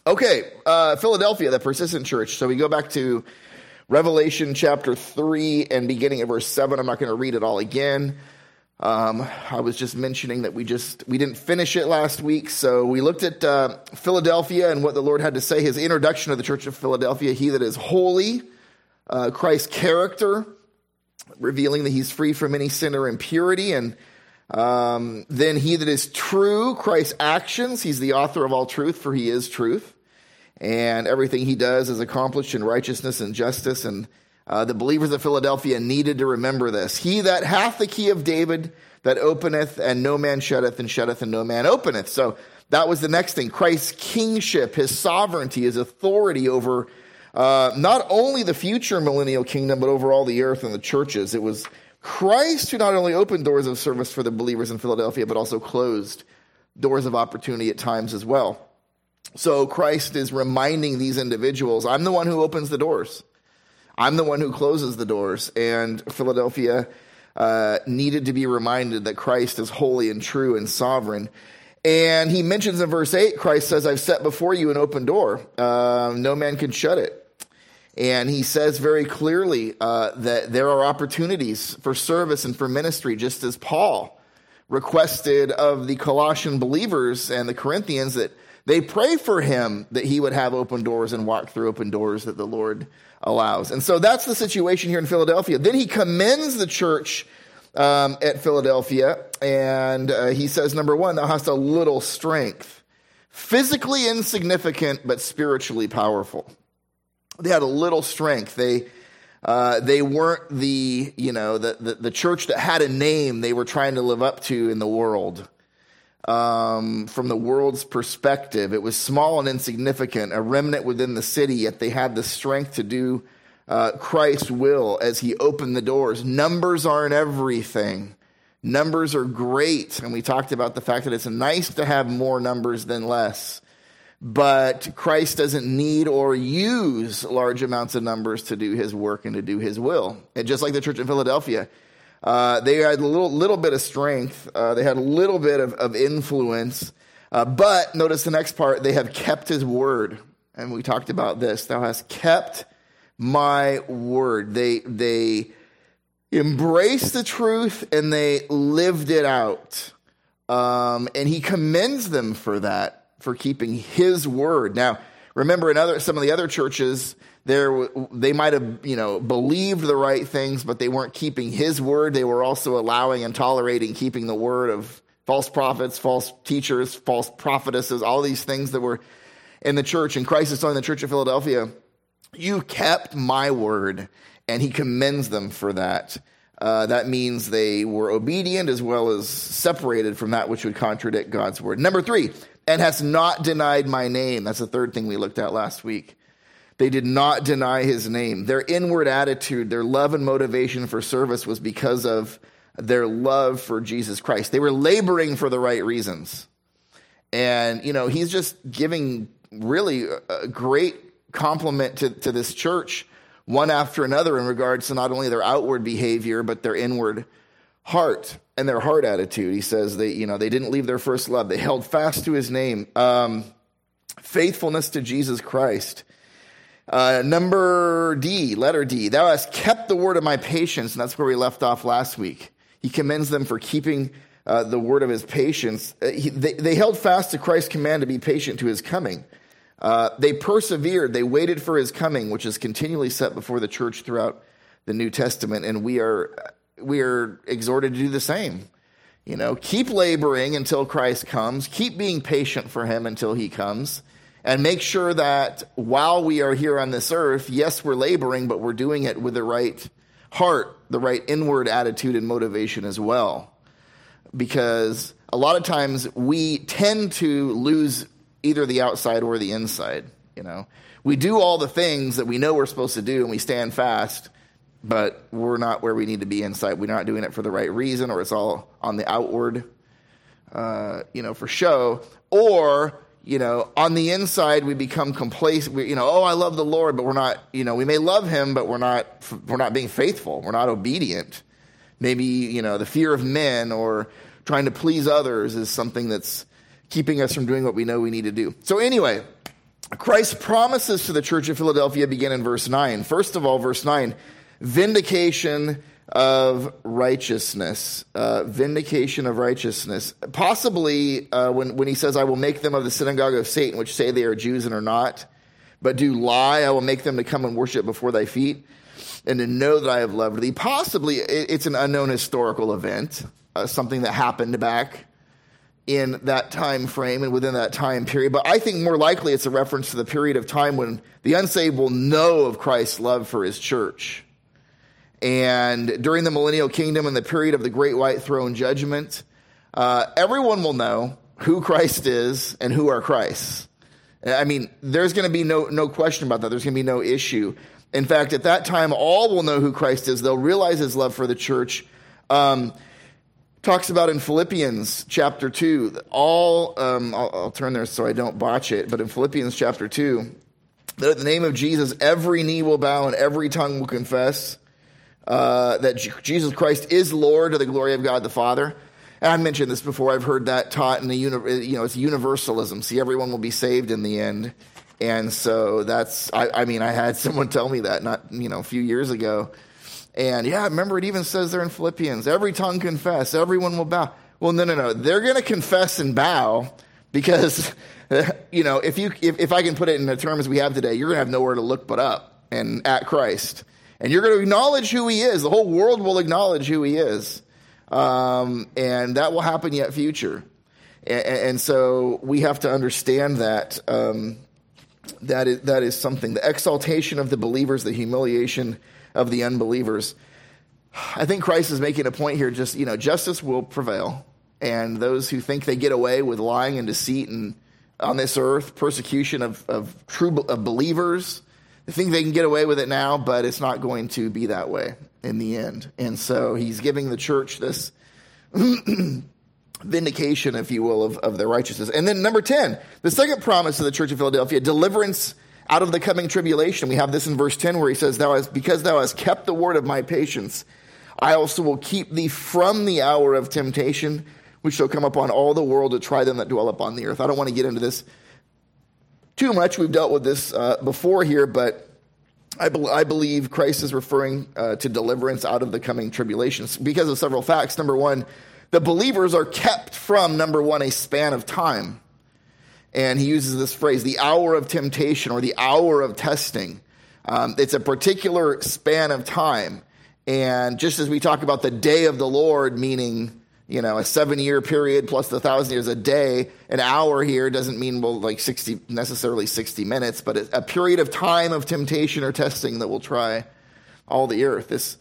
Okay, Philadelphia, the persistent church. So we go back to Revelation chapter 3 and beginning of verse 7. I'm not going to read it all again. I was just mentioning that we didn't finish it last week. So we looked at Philadelphia and what the Lord had to say, his introduction to the church of Philadelphia, he that is holy, Christ's character, revealing that he's free from any sin or impurity, and then he that is true, Christ's actions, he's the author of all truth, for he is truth, and everything he does is accomplished in righteousness and justice, and the believers of Philadelphia needed to remember this. He that hath the key of David, that openeth, and no man shutteth, and no man openeth. So that was the next thing. Christ's kingship, his sovereignty, his authority over not only the future millennial kingdom, but over all the earth and the churches. It was Christ who not only opened doors of service for the believers in Philadelphia, but also closed doors of opportunity at times as well. So Christ is reminding these individuals, I'm the one who opens the doors. I'm the one who closes the doors. And Philadelphia needed to be reminded that Christ is holy and true and sovereign. And he mentions in verse 8, Christ says, I've set before you an open door. No man can shut it. And he says very clearly that there are opportunities for service and for ministry, just as Paul requested of the Colossian believers and the Corinthians that they pray for him that he would have open doors and walk through open doors that the Lord allows. And so that's the situation here in Philadelphia. Then he commends the church at Philadelphia, and he says, number one, thou hast a little strength, physically insignificant, but spiritually powerful. They had a little strength. They weren't the church that had a name they were trying to live up to in the world. From the world's perspective, it was small and insignificant, a remnant within the city, yet they had the strength to do Christ's will as he opened the doors. Numbers aren't everything. Numbers are great, and we talked about the fact that it's nice to have more numbers than less. But Christ doesn't need or use large amounts of numbers to do his work and to do his will. And just like the church in Philadelphia, they had a little bit of strength. They had a little bit of influence. But notice the next part, they have kept his word. And we talked about this. Thou hast kept my word. They embraced the truth and they lived it out. And he commends them for that, for keeping his word. Now, remember in some of the other churches, they might have, believed the right things, but they weren't keeping his word. They were also allowing and tolerating keeping the word of false prophets, false teachers, false prophetesses, all these things that were in the church. And Christ is telling the church of Philadelphia, you kept my word, and he commends them for that. That means they were obedient as well as separated from that which would contradict God's word. Number 3, and hast not denied my name. That's the third thing we looked at last week. They did not deny his name. Their inward attitude, their love and motivation for service was because of their love for Jesus Christ. They were laboring for the right reasons. And, he's just giving really a great compliment to this church, one after another, in regards to not only their outward behavior, but their inward heart and their heart attitude. He says they didn't leave their first love. They held fast to his name. Faithfulness to Jesus Christ. Letter D, thou hast kept the word of my patience. And that's where we left off last week. He commends them for keeping the word of his patience. They held fast to Christ's command to be patient to his coming. They persevered. They waited for his coming, which is continually set before the church throughout the New Testament. And we are exhorted to do the same. Keep laboring until Christ comes. Keep being patient for him until he comes. And make sure that while we are here on this earth, yes, we're laboring, but we're doing it with the right heart, the right inward attitude and motivation as well. Because a lot of times we tend to lose either the outside or the inside. We do all the things that we know we're supposed to do and we stand fast, but we're not where we need to be inside. We're not doing it for the right reason, or it's all on the outward, for show. Or, on the inside, we become complacent. I love the Lord, but we're not, we may love him, but we're not being faithful. We're not obedient. Maybe, the fear of men or trying to please others is something that's keeping us from doing what we know we need to do. So anyway, Christ's promises to the church of Philadelphia begin in verse 9. First of all, verse 9, vindication of righteousness. Vindication of righteousness. Possibly when he says, I will make them of the synagogue of Satan, which say they are Jews and are not, but do lie, I will make them to come and worship before thy feet, and to know that I have loved thee. Possibly it's an unknown historical event, something that happened back in that time frame and within that time period. But I think more likely it's a reference to the period of time when the unsaved will know of Christ's love for his church. And during the millennial kingdom and the period of the great white throne judgment, everyone will know who Christ is and who are Christ's. I mean, there's going to be no question about that. There's going to be no issue. In fact, at that time, all will know who Christ is. They'll realize his love for the church. Talks about in Philippians chapter 2, I'll turn there so I don't botch it, but in Philippians chapter 2, that at the name of Jesus, every knee will bow and every tongue will confess that Jesus Christ is Lord, to the glory of God the Father. And I mentioned this before. I've heard that taught in it's universalism. See, everyone will be saved in the end. And so I had someone tell me that a few years ago. And yeah, remember it even says there in Philippians, every tongue confess, everyone will bow. Well, no. They're going to confess and bow because, if I can put it in the terms we have today, you're going to have nowhere to look but up and at Christ. And you're going to acknowledge who he is. The whole world will acknowledge who he is. And that will happen yet future. And so we have to understand that, that is something. The exaltation of the believers, the humiliation of the unbelievers. I think Christ is making a point here. Justice will prevail, and those who think they get away with lying and deceit and on this earth, persecution of believers, they think they can get away with it now, but it's not going to be that way in the end. And so he's giving the church this vindication, if you will, of their righteousness. And then number 10, the second promise of the church of Philadelphia, deliverance out of the coming tribulation. We have this in verse 10 where he says, because thou hast kept the word of my patience, I also will keep thee from the hour of temptation, which shall come upon all the world to try them that dwell upon the earth. I don't want to get into this too much. We've dealt with this before here, but I believe Christ is referring to deliverance out of the coming tribulations because of several facts. Number one, the believers are kept from, number one, a span of time. And he uses this phrase, the hour of temptation or the hour of testing. It's a particular span of time. And just as we talk about the day of the Lord, meaning, a 7-year period plus the 1,000 years a day, an hour here doesn't mean, necessarily 60 minutes, but a period of time of temptation or testing that will try all the earth. This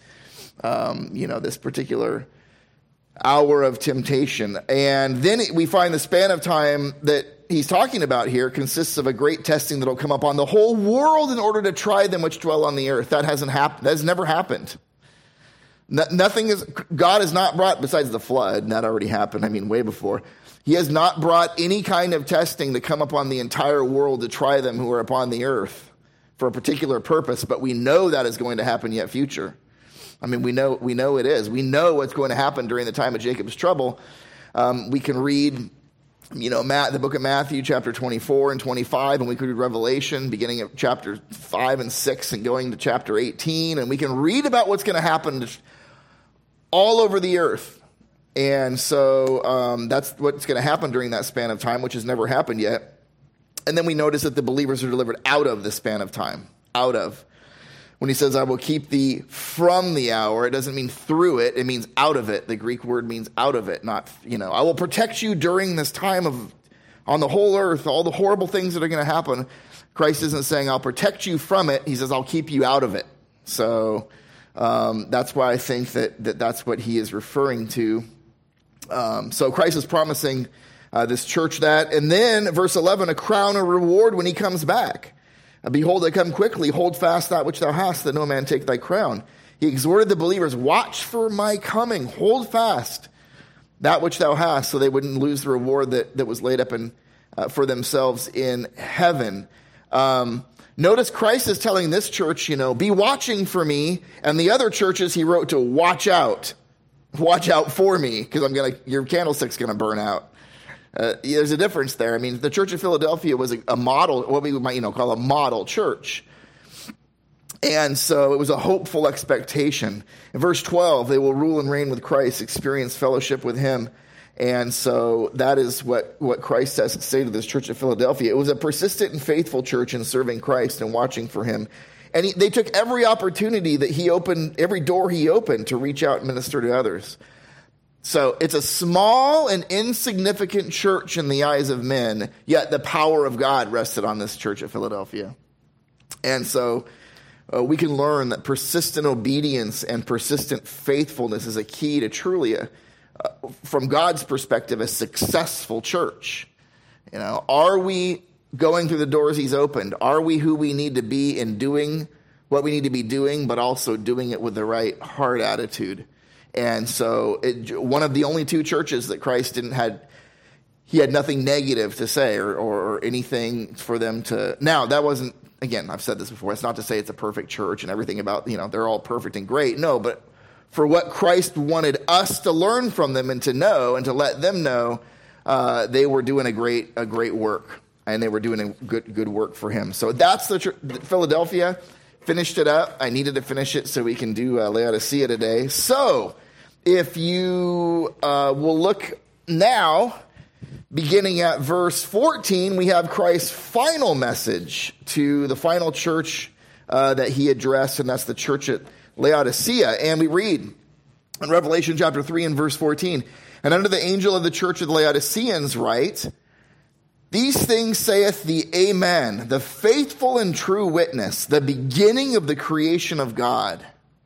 particular hour of temptation. And then we find the span of time that he's talking about here consists of a great testing that will come upon the whole world in order to try them which dwell on the earth. That hasn't happened. That has never happened. God has not brought, besides the flood, and that already happened, way before. He has not brought any kind of testing to come upon the entire world to try them who are upon the earth for a particular purpose, but we know that is going to happen yet future. We know it is. We know what's going to happen during the time of Jacob's trouble. We can read, the book of Matthew, chapter 24 and 25, and we could read Revelation, beginning at chapter 5 and 6 and going to chapter 18, and we can read about what's going to happen all over the earth. And so that's what's going to happen during that span of time, which has never happened yet. And then we notice that the believers are delivered out of the span of time, out of. When he says, I will keep thee from the hour, it doesn't mean through it. It means out of it. The Greek word means out of it, not, I will protect you during this time on the whole earth, all the horrible things that are going to happen. Christ isn't saying, I'll protect you from it. He says, I'll keep you out of it. So that's why I think that's what he is referring to. So Christ is promising this church that. And then, verse 11, a crown, a reward when he comes back. Behold, I come quickly. Hold fast that which thou hast, that no man take thy crown. He exhorted the believers, watch for my coming. Hold fast that which thou hast, so they wouldn't lose the reward that was laid up for themselves in heaven. Notice Christ is telling this church, be watching for me. And the other churches he wrote to watch out for me, because your candlestick's going to burn out. There's a difference there. I mean, the Church of Philadelphia was a model, what we might call a model church. And so it was a hopeful expectation. In verse 12, they will rule and reign with Christ, experience fellowship with him. And so that is what Christ has to say to this Church of Philadelphia. It was a persistent and faithful church in serving Christ and watching for him. And they took every opportunity that he opened, every door he opened, to reach out and minister to others. So it's a small and insignificant church in the eyes of men, yet the power of God rested on this church at Philadelphia. And so we can learn that persistent obedience and persistent faithfulness is a key to truly, from God's perspective, a successful church. Are we going through the doors he's opened? Are we who we need to be in doing what we need to be doing, but also doing it with the right heart attitude? And so one of the only two churches that Christ he had nothing negative to say or anything for them to. Now, that wasn't, again, I've said this before, it's not to say it's a perfect church and everything about, they're all perfect and great. No, but for what Christ wanted us to learn from them and to know and to let them know, they were doing a great work, and they were doing a good work for him. So that's Philadelphia. Finished it up. I needed to finish it so we can do Laodicea today. So if you will look now, beginning at verse 14, we have Christ's final message to the final church that he addressed, and that's the church at Laodicea. And we read in Revelation chapter 3 and verse 14, "And unto the angel of the church of the Laodiceans write, These things saith the Amen, the faithful and true witness, the beginning of the creation of God.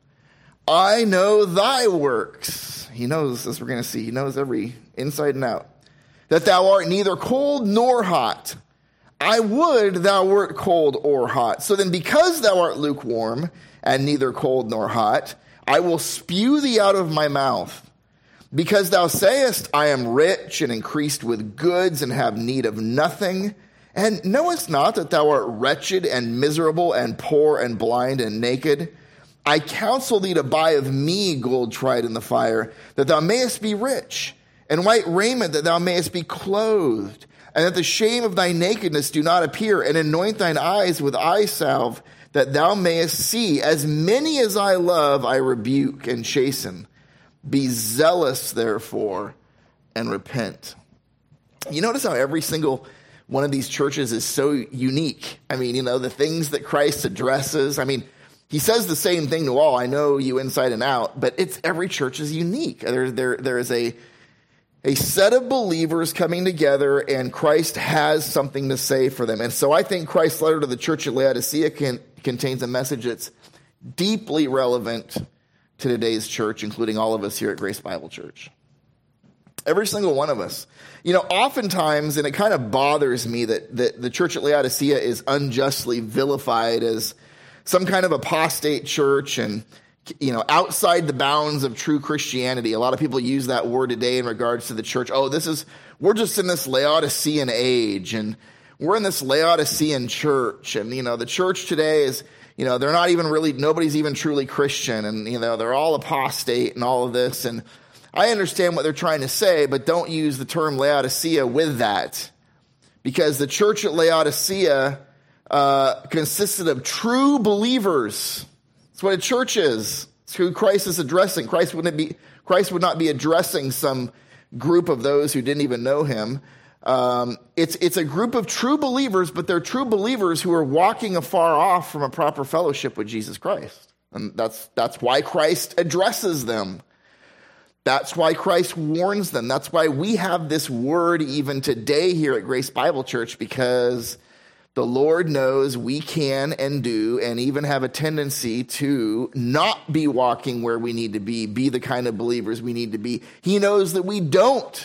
I know thy works." He knows, as we're going to see, he knows every inside and out. "That thou art neither cold nor hot. I would thou wert cold or hot. So then, because thou art lukewarm and neither cold nor hot, I will spew thee out of my mouth. Because thou sayest, I am rich and increased with goods and have need of nothing, and knowest not that thou art wretched and miserable and poor and blind and naked. I counsel thee to buy of me gold tried in the fire, that thou mayest be rich, and white raiment, that thou mayest be clothed, and that the shame of thy nakedness do not appear, and anoint thine eyes with eye salve, that thou mayest see. As many as I love, I rebuke and chasten. Be zealous, therefore, and repent." You notice how every single one of these churches is so unique. I mean, the things that Christ addresses. I mean, he says the same thing to all. I know you inside and out, but every church is unique. There is a set of believers coming together, and Christ has something to say for them. And so I think Christ's letter to the church at Laodicea contains a message that's deeply relevant to today's church, including all of us here at Grace Bible Church. Every single one of us. Oftentimes, and it kind of bothers me that the church at Laodicea is unjustly vilified as some kind of apostate church and, outside the bounds of true Christianity. A lot of people use that word today in regards to the church. Oh, we're just in this Laodicean age, and we're in this Laodicean church. And, the church today is, they're not even really, nobody's even truly Christian, and, they're all apostate and all of this. And I understand what they're trying to say, but don't use the term Laodicea with that, because the church at Laodicea consisted of true believers. That's what a church is. It's who Christ is addressing. Christ would not be addressing some group of those who didn't even know him. It's a group of true believers, but they're true believers who are walking afar off from a proper fellowship with Jesus Christ. And that's why Christ addresses them. That's why Christ warns them. That's why we have this word even today here at Grace Bible Church, because the Lord knows we can and do and even have a tendency to not be walking where we need to be the kind of believers we need to be. He knows that we don't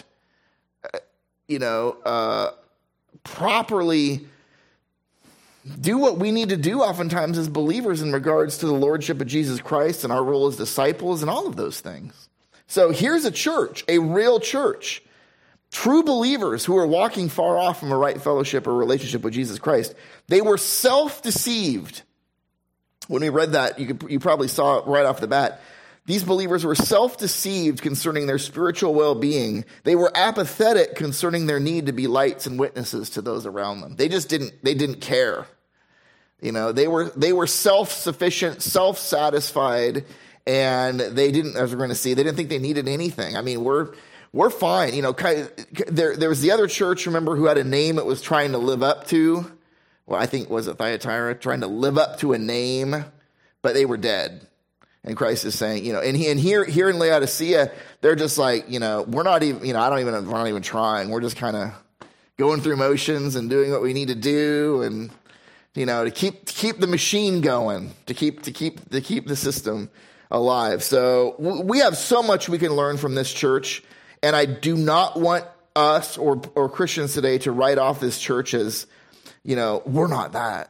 properly do what we need to do oftentimes as believers in regards to the lordship of Jesus Christ and our role as disciples and all of those things. So here's a church, a real church, true believers who are walking far off from a right fellowship or relationship with Jesus Christ. They were self-deceived. When we read that, you probably saw it right off the bat. These believers were self-deceived concerning their spiritual well-being. They were apathetic concerning their need to be lights and witnesses to those around them. They didn't care. They were self-sufficient, self-satisfied, and they didn't, as we're going to see, they didn't think they needed anything. I mean, we're fine. There was the other church, remember, who had a name it was trying to live up to. Well, I think, was it Thyatira? Trying to live up to a name, but they were dead. And Christ is saying, and here in Laodicea, they're just like, we're not even, we're not even trying. We're just kind of going through motions and doing what we need to do, and to keep the machine going, to keep the system alive. So we have so much we can learn from this church, and I do not want us or Christians today to write off this church as, we're not that.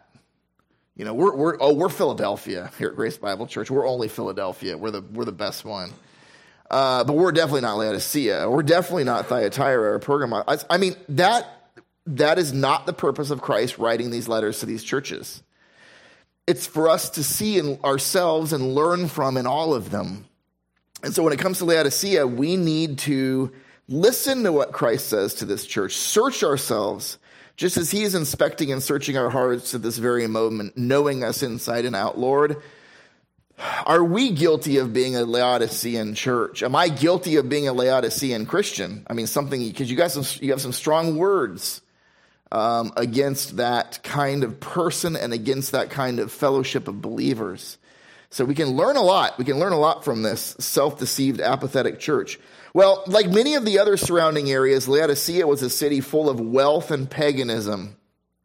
We're Philadelphia here at Grace Bible Church. We're only Philadelphia. We're the best one. But we're definitely not Laodicea. We're definitely not Thyatira or Pergamum. I mean, that is not the purpose of Christ writing these letters to these churches. It's for us to see in ourselves and learn from in all of them. And so when it comes to Laodicea, we need to listen to what Christ says to this church. Search ourselves, just as he is inspecting and searching our hearts at this very moment, knowing us inside and out. Lord, are we guilty of being a Laodicean church? Am I guilty of being a Laodicean Christian? I mean, because you have some strong words against that kind of person and against that kind of fellowship of believers. So we can learn a lot. We can learn a lot from this self-deceived, apathetic church. Well, like many of the other surrounding areas, Laodicea was a city full of wealth and paganism.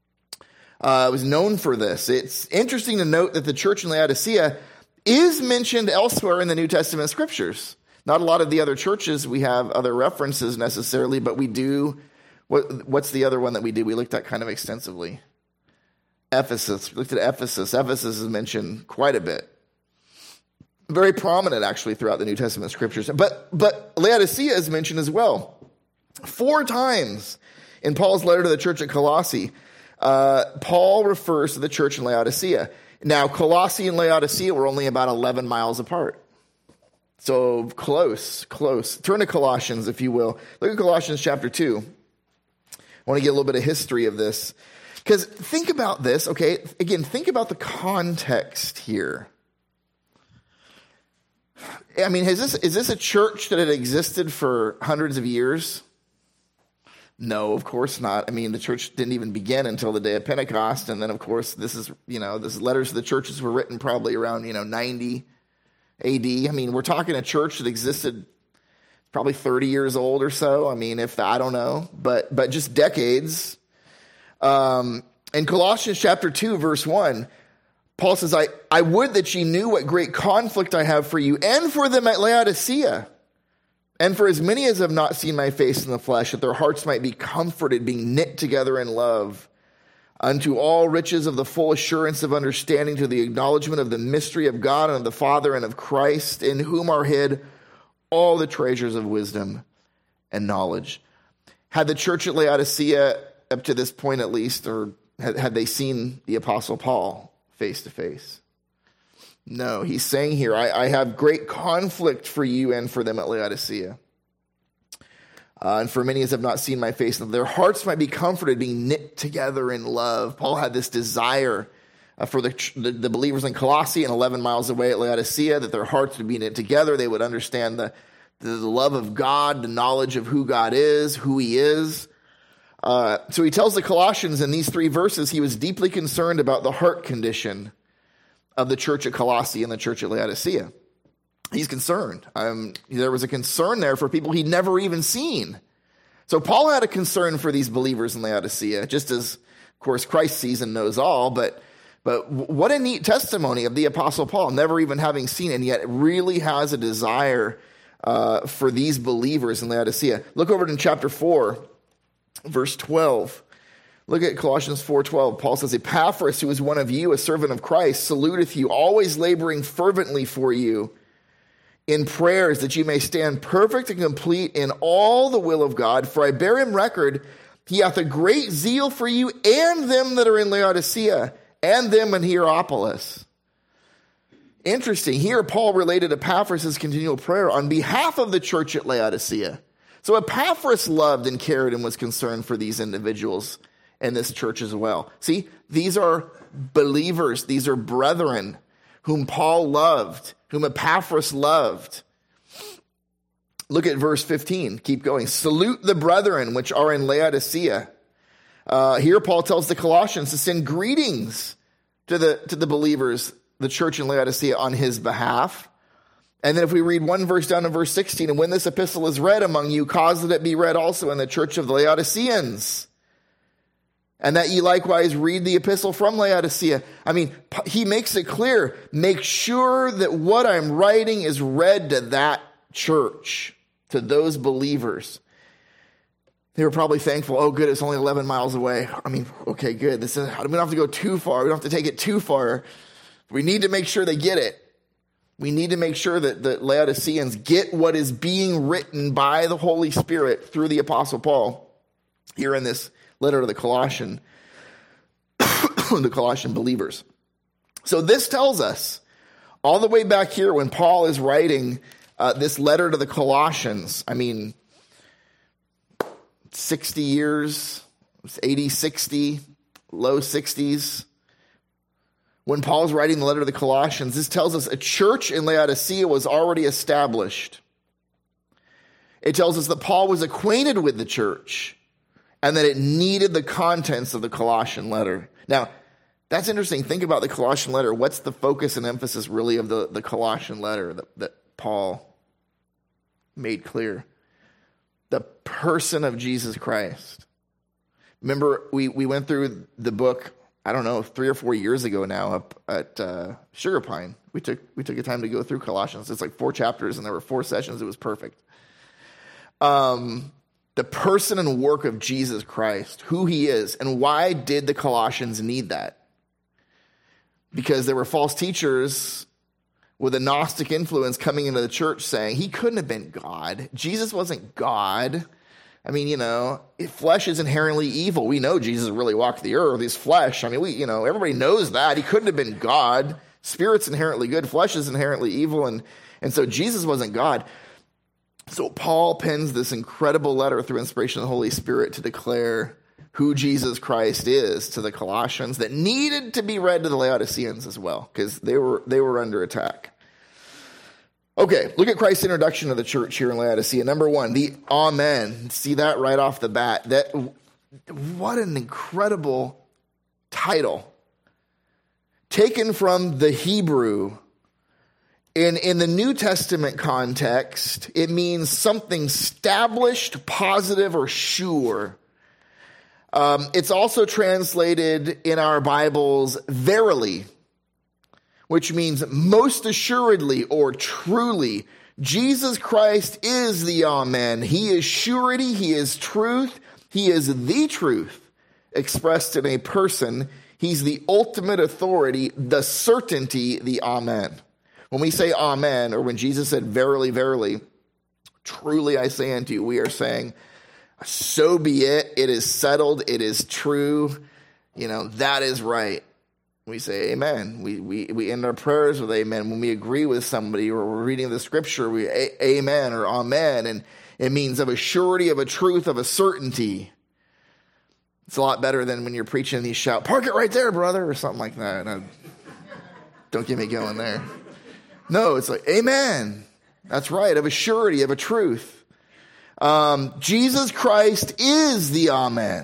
It was known for this. It's interesting to note that the church in Laodicea is mentioned elsewhere in the New Testament scriptures. Not a lot of the other churches, we have other references necessarily, but we do. What's the other one that we did? We looked at kind of extensively. Ephesus. We looked at Ephesus. Ephesus is mentioned quite a bit. Very prominent, actually, throughout the New Testament scriptures. But Laodicea is mentioned as well. 4 times in Paul's letter to the church at Colossae, Paul refers to the church in Laodicea. Now, Colossae and Laodicea were only about 11 miles apart. So close. Turn to Colossians, if you will. Look at Colossians chapter 2. I want to get a little bit of history of this. Because think about this, okay? Again, think about the context here. I mean, is this a church that had existed for hundreds of years? No, of course not. I mean, the church didn't even begin until the day of Pentecost. And then, of course, this letters to the churches were written probably around, 90 AD. I mean, we're talking a church that existed probably 30 years old or so. I mean, I don't know, but just decades. In Colossians chapter 2, verse 1, Paul says, I would that ye knew what great conflict I have for you and for them at Laodicea, and for as many as have not seen my face in the flesh, that their hearts might be comforted, being knit together in love, unto all riches of the full assurance of understanding, to the acknowledgement of the mystery of God and of the Father and of Christ, in whom are hid all the treasures of wisdom and knowledge. Had the church at Laodicea, up to this point at least, or had they seen the Apostle Paul face to face? No, he's saying here, I have great conflict for you and for them at Laodicea. And for many as have not seen my face, that their hearts might be comforted, being knit together in love. Paul had this desire for the believers in Colossae and 11 miles away at Laodicea, that their hearts would be knit together. They would understand the love of God, the knowledge of who God is, who he is. So he tells the Colossians in these 3 verses, he was deeply concerned about the heart condition of the church at Colossae and the church at Laodicea. He's concerned. There was a concern there for people he'd never even seen. So Paul had a concern for these believers in Laodicea, just as, of course, Christ sees and knows all. But what a neat testimony of the Apostle Paul, never even having seen, and yet really has a desire for these believers in Laodicea. Look over in chapter 4, verse 12. Look at Colossians 4:12. Paul says, Epaphras, who is one of you, a servant of Christ, saluteth you, always laboring fervently for you in prayers, that you may stand perfect and complete in all the will of God. For I bear him record, he hath a great zeal for you and them that are in Laodicea, and them in Hierapolis. Interesting. Here, Paul related Epaphras' continual prayer on behalf of the church at Laodicea. So Epaphras loved and cared and was concerned for these individuals and this church as well. See, these are believers. These are brethren whom Paul loved, whom Epaphras loved. Look at verse 15. Keep going. Salute the brethren which are in Laodicea. Here Paul tells the Colossians to send greetings to the believers, the church in Laodicea, on his behalf. And then if we read one verse down in verse 16, and when this epistle is read among you, cause that it be read also in the church of the Laodiceans, and that ye likewise read the epistle from Laodicea. I mean, he makes it clear, make sure that what I'm writing is read to that church, to those believers. They were probably thankful, oh good, it's only 11 miles away. I mean, okay, good. We don't have to go too far. We don't have to take it too far. We need to make sure they get it. We need to make sure that the Laodiceans get what is being written by the Holy Spirit through the Apostle Paul here in this letter to the Colossian believers. So this tells us, all the way back here when Paul is writing this letter to the Colossians, I mean, 60 years, 80, 60, low 60s. When Paul's writing the letter to the Colossians, this tells us a church in Laodicea was already established. It tells us that Paul was acquainted with the church and that it needed the contents of the Colossian letter. Now, that's interesting. Think about the Colossian letter. What's the focus and emphasis really of the Colossian letter that Paul made clear? The person of Jesus Christ. Remember, we went through the book, I don't know, 3 or 4 years ago now up at Sugar Pine. We took a time to go through Colossians. It's like 4 chapters and there were 4 sessions. It was perfect. The person and work of Jesus Christ, who he is, and why did the Colossians need that? Because there were false teachers with a Gnostic influence coming into the church saying, he couldn't have been God. Jesus wasn't God. I mean, flesh is inherently evil. We know Jesus really walked the earth. He's flesh. I mean, everybody knows that. He couldn't have been God. Spirit's inherently good. Flesh is inherently evil. And so Jesus wasn't God. So Paul pens this incredible letter through inspiration of the Holy Spirit to declare who Jesus Christ is to the Colossians that needed to be read to the Laodiceans as well, because they were under attack. Okay, look at Christ's introduction to the church here in Laodicea. Number 1, the Amen. See that right off the bat. What an incredible title. Taken from the Hebrew. In the New Testament context, it means something established, positive, or sure. It's also translated in our Bibles, verily, which means most assuredly or truly. Jesus Christ is the Amen. He is surety. He is truth. He is the truth expressed in a person. He's the ultimate authority, the certainty, the Amen. When we say Amen, or when Jesus said, verily, verily, truly I say unto you, we are saying, so be it. It is settled. It is true. That is right. We say amen. We end our prayers with amen. When we agree with somebody or we're reading the scripture, we amen or amen. And it means of a surety, of a truth, of a certainty. It's a lot better than when you're preaching and you shout, park it right there, brother, or something like that. Don't get me going there. No, it's like, amen. That's right, of a surety, of a truth. Jesus Christ is the Amen.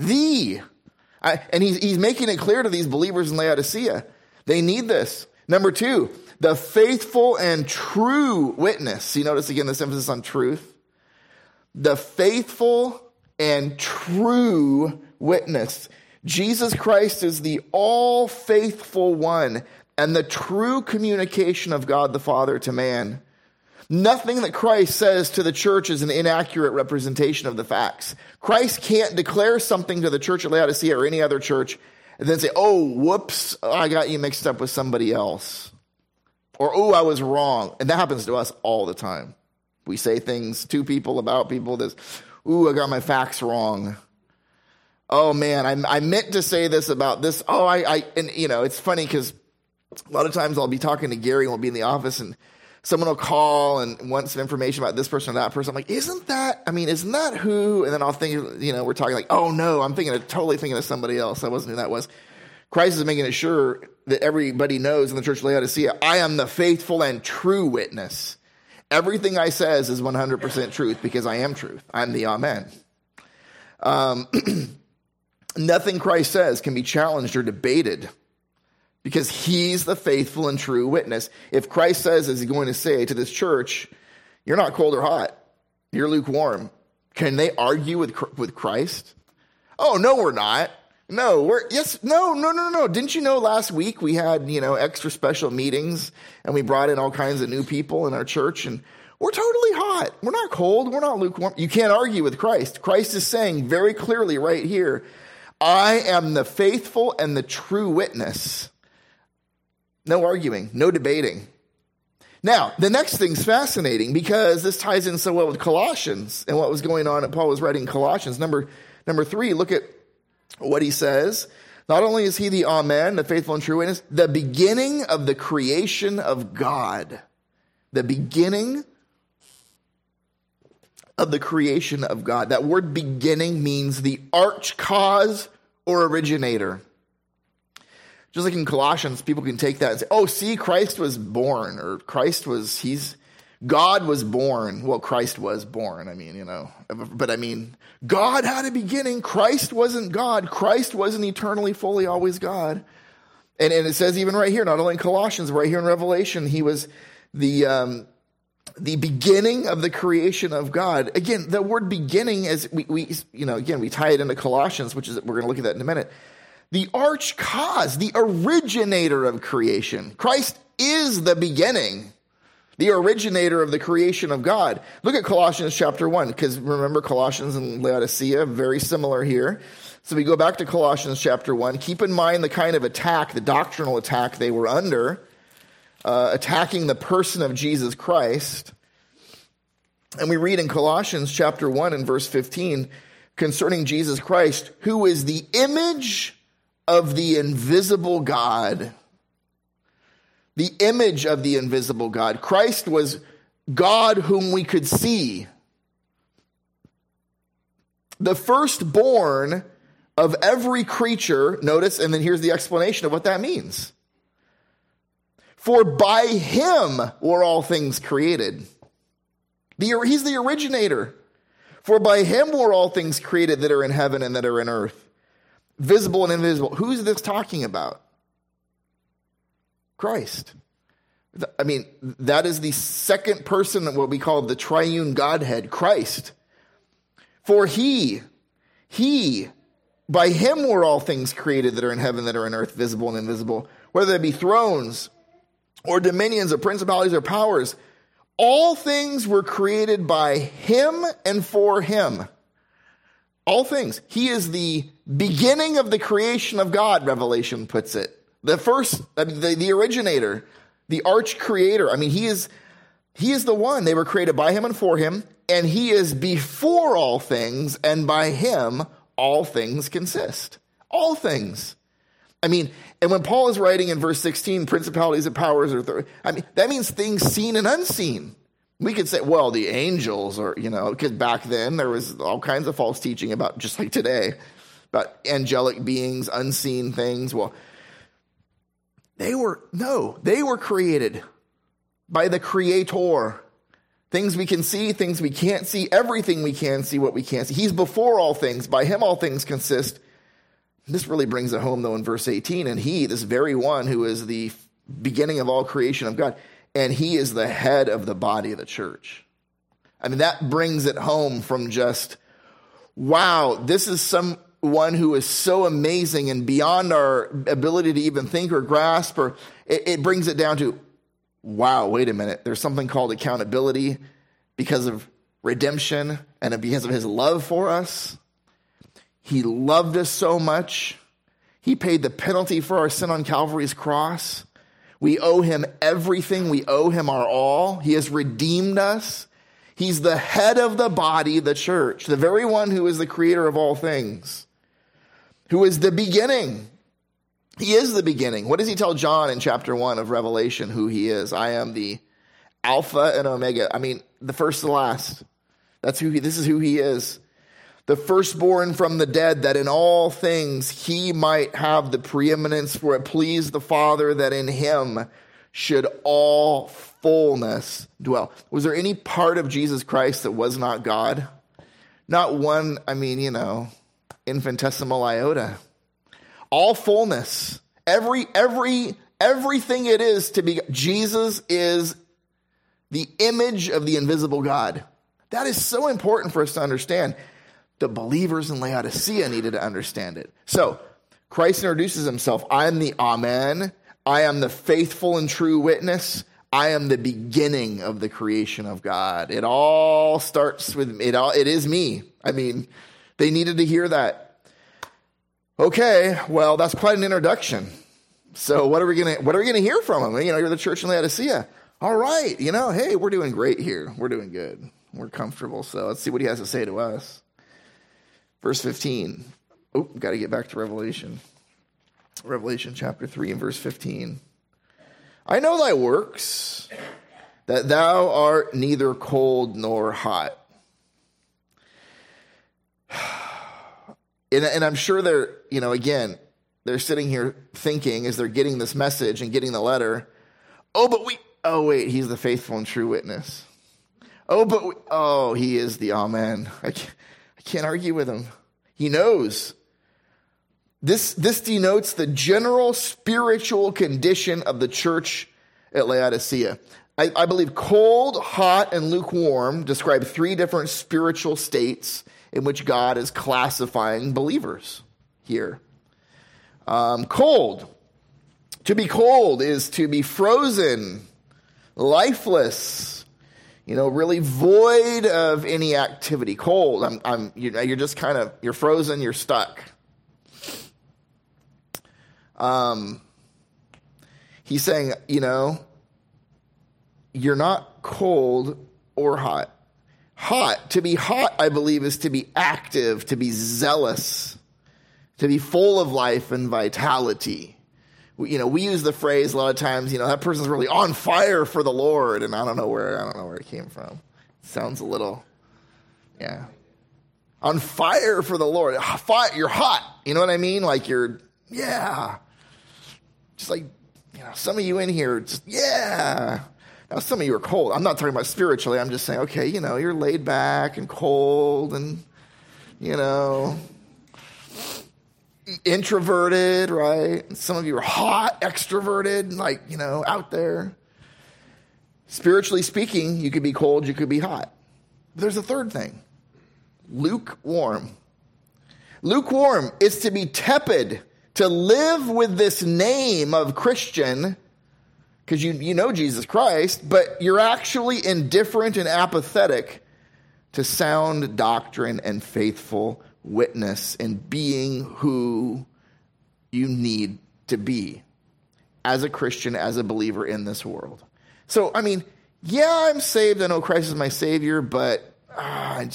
And he's making it clear to these believers in Laodicea. They need this. Number 2, the faithful and true witness. You notice again this emphasis on truth. The faithful and true witness. Jesus Christ is the all-faithful one and the true communication of God the Father to man. Nothing that Christ says to the church is an inaccurate representation of the facts. Christ can't declare something to the church at Laodicea or any other church and then say, oh, whoops, I got you mixed up with somebody else. Or, oh, I was wrong. And that happens to us all the time. We say things to people about people. This, ooh, I got my facts wrong. Oh, man, I meant to say this about this. Oh, and it's funny because A lot of times I'll be talking to Gary and we'll be in the office and someone will call and want some information about this person or that person. I'm like, isn't that who? And then I'll think, we're talking like, oh no, I'm totally thinking of somebody else. That wasn't who that was. Christ is making it sure that everybody knows in the church of Laodicea, I am the faithful and true witness. Everything I says is 100% truth because I am truth. I'm the Amen. Nothing Christ says can be challenged or debated because he's the faithful and true witness. If Christ says, as he's going to say to this church, you're not cold or hot, you're lukewarm, can they argue with Christ? Oh, no, we're not. No, no. Didn't you know last week we had, extra special meetings and we brought in all kinds of new people in our church and we're totally hot. We're not cold. We're not lukewarm. You can't argue with Christ. Christ is saying very clearly right here, I am the faithful and the true witness. No arguing, no debating. Now, the next thing's fascinating because this ties in so well with Colossians and what was going on and Paul was writing Colossians. Number 3, look at what he says. Not only is he the Amen, the faithful and true witness, the beginning of the creation of God. The beginning of the creation of God. That word beginning means the arch cause or originator. Just like in Colossians, people can take that and say, oh, see, Christ was born, or God was born. Well, Christ was born, But God had a beginning. Christ wasn't God. Christ wasn't eternally, fully, always God. And it says even right here, not only in Colossians, but right here in Revelation, he was the beginning of the creation of God. Again, the word beginning, as we tie it into Colossians, which is, we're going to look at that in a minute. The arch cause, the originator of creation. Christ is the beginning, the originator of the creation of God. Look at Colossians chapter 1, because remember Colossians and Laodicea, very similar here. So we go back to Colossians chapter 1. Keep in mind the kind of attack, the doctrinal attack they were under, attacking the person of Jesus Christ. And we read in Colossians chapter 1 and verse 15 concerning Jesus Christ, who is the image of the invisible God. The image of the invisible God. Christ was God whom we could see. The firstborn of every creature, notice, and then here's the explanation of what that means. For by him were all things created. He's the originator. For by him were all things created that are in heaven and that are in earth. Visible and invisible. Who's this talking about? Christ. That is the second person of what we call the triune Godhead, Christ. For he, by him were all things created that are in heaven, that are in earth, visible and invisible, whether they be thrones or dominions or principalities or powers. All things were created by him and for him. All things. He is the beginning of the creation of God, Revelation puts it. The first, the originator, the arch creator. He is the one. They were created by him and for him, and he is before all things, and by him all things consist. All things. And when Paul is writing in verse 16, principalities and powers, that means things seen and unseen. We could say, well, the angels, or, because back then there was all kinds of false teaching about, just like today, about angelic beings, unseen things. Well, they were created by the Creator. Things we can see, things we can't see, everything we can see, what we can't see. He's before all things. By him all things consist. This really brings it home, though, in verse 18. And he, this very one who is the beginning of all creation of God, and he is the head of the body of the church. That brings it home from just, wow, this is someone who is so amazing and beyond our ability to even think or grasp, or it brings it down to, wow, wait a minute. There's something called accountability because of redemption and because of his love for us. He loved us so much. He paid the penalty for our sin on Calvary's cross. We owe him everything. We owe him our all. He has redeemed us. He's the head of the body, the church, the very one who is the creator of all things, who is the beginning. He is the beginning. What does he tell John in chapter 1 of Revelation who he is? I am the Alpha and Omega. I mean, the first and the last. This is who he is. The firstborn from the dead, that in all things he might have the preeminence, for it pleased the Father that in him should all fullness dwell. Was there any part of Jesus Christ that was not God? Not one, infinitesimal iota. All fullness. Everything it is to be. Jesus is the image of the invisible God. That is so important for us to understand. The believers in Laodicea needed to understand it. So, Christ introduces himself. I am the Amen. I am the faithful and true witness. I am the beginning of the creation of God. It all starts with it. It is me. They needed to hear that. Okay, well, that's quite an introduction. So, what are we gonna hear from him? You're the church in Laodicea. All right, hey, we're doing great here. We're doing good. We're comfortable. So let's see what he has to say to us. Verse 15. Got to get back to Revelation. Revelation chapter 3 and verse 15. I know thy works, that thou art neither cold nor hot. And I'm sure they're, they're sitting here thinking as they're getting this message and getting the letter, wait, he's the faithful and true witness. He is the Amen. I can't argue with him. He knows. This denotes the general spiritual condition of the church at Laodicea. I believe cold, hot, and lukewarm describe three different spiritual states in which God is classifying believers here. Cold. To be cold is to be frozen, lifeless, really void of any activity. Cold. You're just you're frozen, you're stuck. He's saying, you're not cold or hot. To be hot, I believe, is to be active, to be zealous, to be full of life and vitality. We use the phrase a lot of times, that person's really on fire for the Lord, and I don't know where it came from. It sounds a little, on fire for the Lord. You're hot. You know what I mean? Like just like, some of you in here, Now, some of you are cold. I'm not talking about spiritually. I'm just saying, okay, you're laid back and cold and, introverted, right? Some of you are hot, extroverted, out there. Spiritually speaking, you could be cold, you could be hot. But there's a third thing. Lukewarm. Lukewarm is to be tepid, to live with this name of Christian, because you know Jesus Christ, but you're actually indifferent and apathetic to sound doctrine and faithful witness and being who you need to be as a Christian, as a believer in this world. So, I'm saved. I know Christ is my Savior, but I'm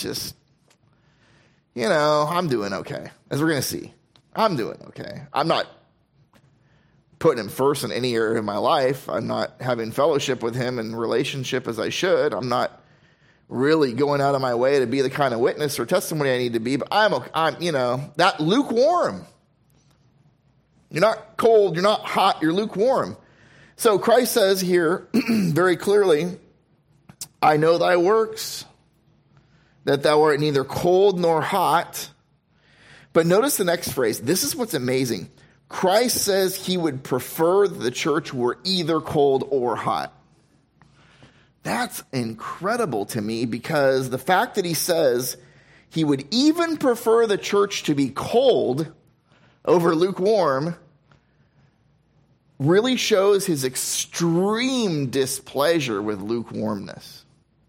doing okay. As we're going to see, I'm doing okay. I'm not putting him first in any area of my life. I'm not having fellowship with him and relationship as I should. I'm not really going out of my way to be the kind of witness or testimony I need to be, but I'm that lukewarm. You're not cold, you're not hot, you're lukewarm. So Christ says here very clearly, I know thy works, that thou art neither cold nor hot. But notice the next phrase. This is what's amazing. Christ says he would prefer the church were either cold or hot. That's incredible to me, because the fact that he says he would even prefer the church to be cold over lukewarm really shows his extreme displeasure with lukewarmness.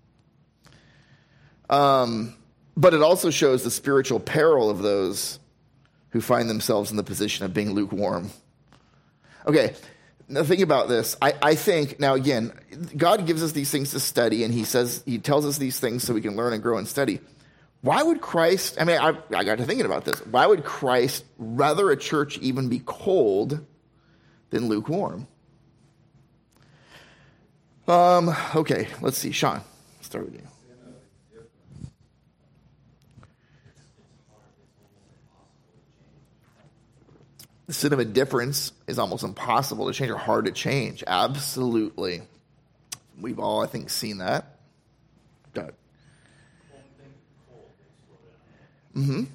But it also shows the spiritual peril of those who find themselves in the position of being lukewarm. Okay, now think about this. I think, now again, God gives us these things to study, and he tells us these things so we can learn and grow and study. Why would Christ, I got to thinking about this. Why would Christ rather a church even be cold than lukewarm. Okay, let's see. Sean, start with you. The sin of a difference is almost impossible to change or hard to change. Absolutely. We've all, I think, seen that. Doug. Mm-hmm.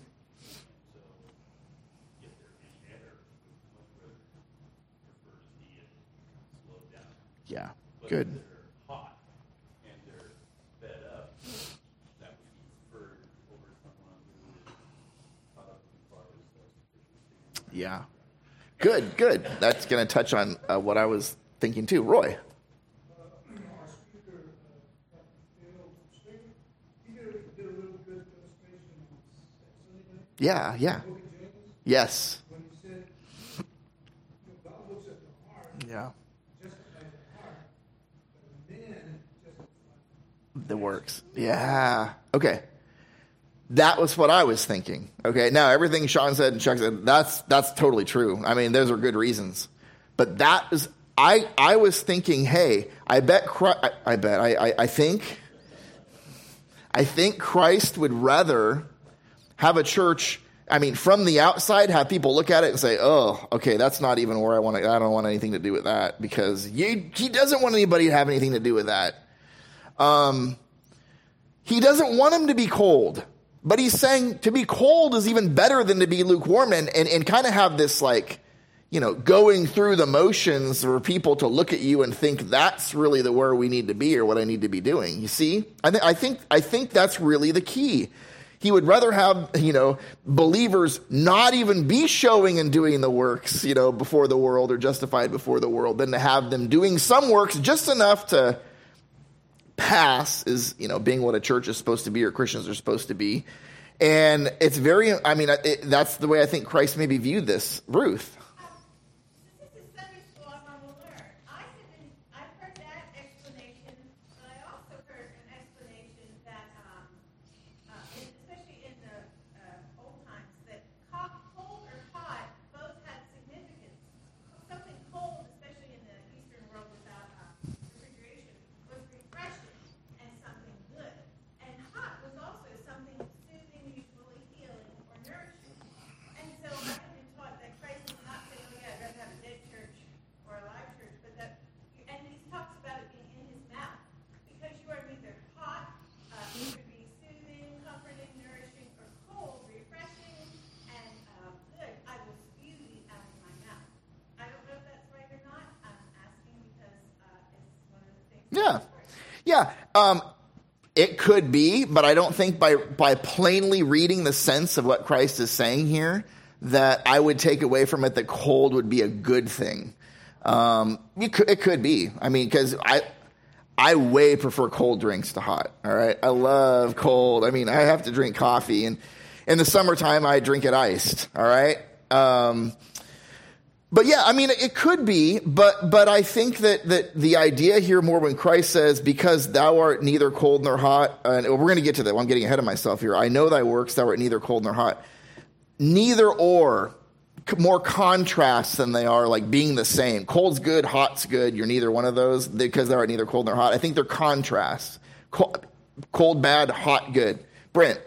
Yeah, good. Yeah. Good. That's going to touch on what I was thinking too. Roy. Yeah. Yes. Yeah. The works. Yeah. Okay. That was what I was thinking. Okay. Now, everything Sean said and Chuck said, that's totally true. I mean, those are good reasons. But that was, I was thinking, hey, I think Christ would rather have a church, I mean, from the outside, have people look at it and say, oh, okay, that's not even where I don't want anything to do with that, because he doesn't want anybody to have anything to do with that. He doesn't want them to be cold, but he's saying to be cold is even better than to be lukewarm, and kind of have this, like, you know, going through the motions for people to look at you and think that's really where we need to be or what I need to be doing. You see, I think that's really the key. He would rather have, you know, believers not even be showing and doing the works, you know, before the world or justified before the world, than to have them doing some works just enough to pass as, you know, being what a church is supposed to be or Christians are supposed to be. And it's very, I mean, that's the way I think Christ maybe viewed this. Ruth. Yeah. It could be, but I don't think by plainly reading the sense of what Christ is saying here that I would take away from it that cold would be a good thing. It could be. I mean, because I way prefer cold drinks to hot. All right. I love cold. I mean, I have to drink coffee, and in the summertime I drink it iced. All right. But yeah, I mean, it could be, but I think that the idea here more when Christ says, because thou art neither cold nor hot, and we're going to get to that. I'm getting ahead of myself here. I know thy works, thou art neither cold nor hot. Neither or, more contrasts than they are like being the same. Cold's good, hot's good. You're neither one of those because thou art neither cold nor hot. I think they're contrasts. Cold bad, hot good. Brent.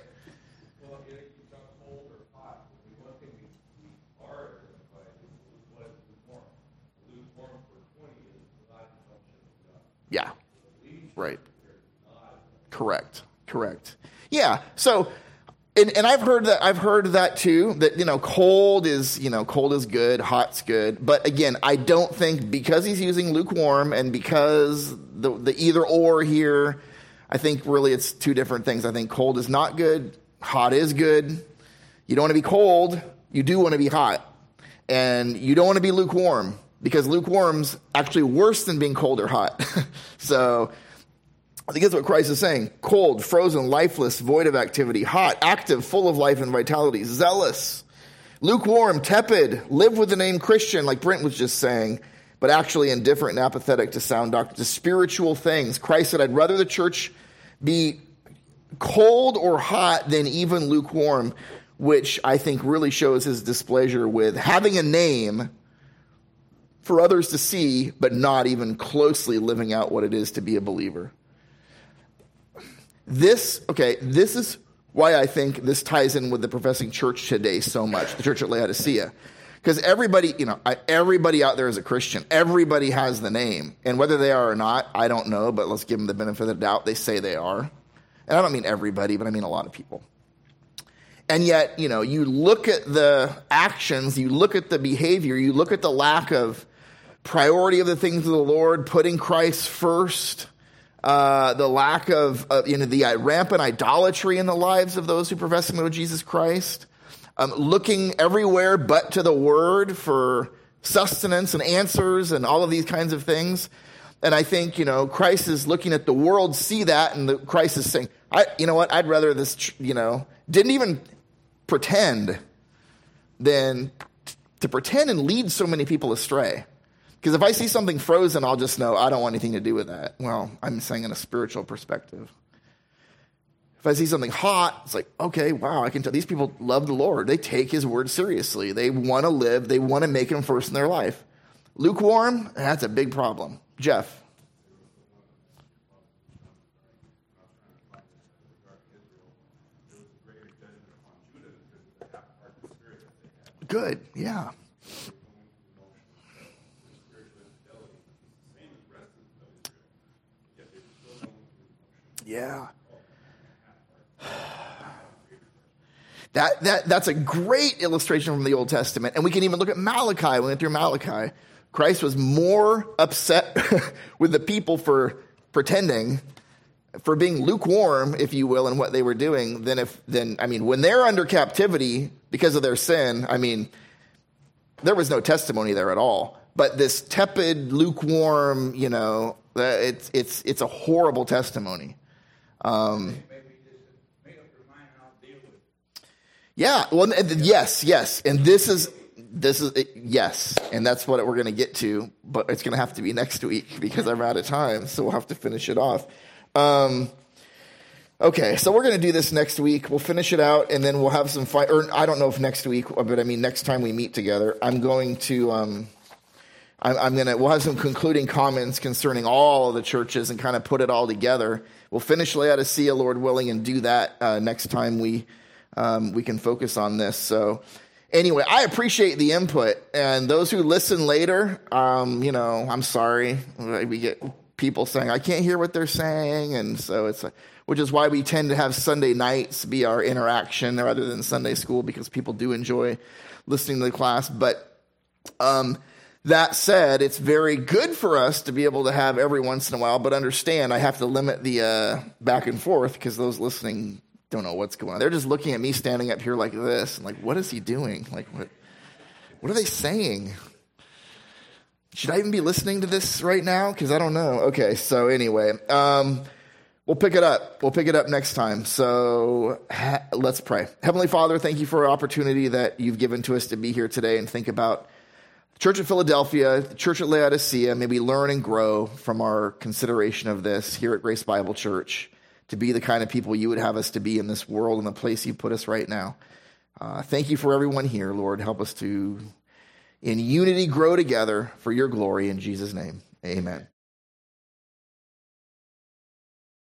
Yeah, right. Correct. Yeah. So, and I've heard that too, that, you know, cold is good, hot's good. But again, I don't think, because he's using lukewarm and because the either or here, I think really it's two different things. I think cold is not good. Hot is good. You don't want to be cold. You do want to be hot. And you don't want to be lukewarm, because lukewarm's actually worse than being cold or hot. So I think that's what Christ is saying. Cold, frozen, lifeless, void of activity. Hot, active, full of life and vitality. Zealous. Lukewarm, tepid, live with the name Christian, like Brent was just saying, but actually indifferent and apathetic to sound doctrine, to spiritual things. Christ said, I'd rather the church be cold or hot than even lukewarm, which I think really shows his displeasure with having a name for others to see, but not even closely living out what it is to be a believer. This is why I think this ties in with the professing church today so much, the church at Laodicea. Because everybody out there is a Christian. Everybody has the name. And whether they are or not, I don't know, but let's give them the benefit of the doubt. They say they are. And I don't mean everybody, but I mean a lot of people. And yet, you look at the actions, you look at the behavior, you look at the lack of priority of the things of the Lord, putting Christ first, the lack of the rampant idolatry in the lives of those who profess to know Jesus Christ, looking everywhere but to the Word for sustenance and answers and all of these kinds of things. And I think, Christ is looking at the world, see that, and Christ is saying, I'd rather this, didn't even pretend than to pretend and lead so many people astray. Because if I see something frozen, I'll just know I don't want anything to do with that. Well, I'm saying in a spiritual perspective. If I see something hot, it's like, okay, wow, I can tell these people love the Lord. They take his word seriously. They want to live. They want to make him first in their life. Lukewarm, that's a big problem. Jeff. Good, yeah. Yeah. That's a great illustration from the Old Testament. And we can even look at Malachi. We went through Malachi. Christ was more upset with the people for pretending, for being lukewarm, if you will, in what they were doing than when they're under captivity because of their sin, there was no testimony there at all. But this tepid, lukewarm, it's a horrible testimony. Yeah, well, yes. And this is yes. And that's what we're going to get to, but it's going to have to be next week because I'm out of time. So we'll have to finish it off. Okay, so we're going to do this next week. We'll finish it out, and then we'll have some fight. Or I don't know if next week, but next time we meet together, I'm going to. We'll have some concluding comments concerning all of the churches and kind of put it all together. We'll finish Laodicea, Lord willing, and do that next time we can focus on this. So anyway, I appreciate the input, and those who listen later, I'm sorry. We get people saying, I can't hear what they're saying, and so which is why we tend to have Sunday nights be our interaction rather than Sunday school, because people do enjoy listening to the class. But that said, it's very good for us to be able to have every once in a while, but understand I have to limit the back and forth because those listening don't know what's going on. They're just looking at me standing up here like this, and like, what is he doing? Like, what are they saying? Should I even be listening to this right now? Because I don't know. Okay, so anyway, we'll pick it up. We'll pick it up next time. So let's pray. Heavenly Father, thank you for an opportunity that you've given to us to be here today and think about the Church at Philadelphia, the Church at Laodicea. Maybe learn and grow from our consideration of this here at Grace Bible Church to be the kind of people you would have us to be in this world and the place you put us right now. Thank you for everyone here, Lord. Help us to, in unity, grow together for your glory. In Jesus' name, amen.